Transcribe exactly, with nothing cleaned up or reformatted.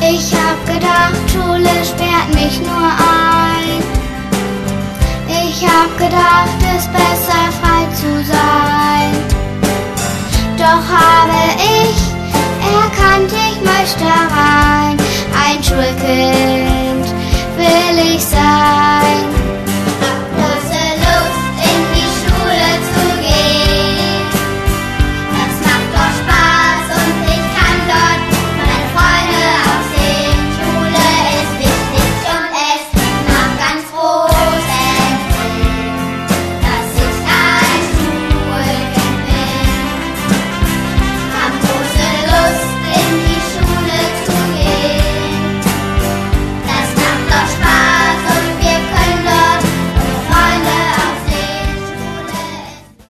Ich hab gedacht, Schule sperrt mich nur ein. Ich hab gedacht, es ist besser frei zu sein. Doch habe ich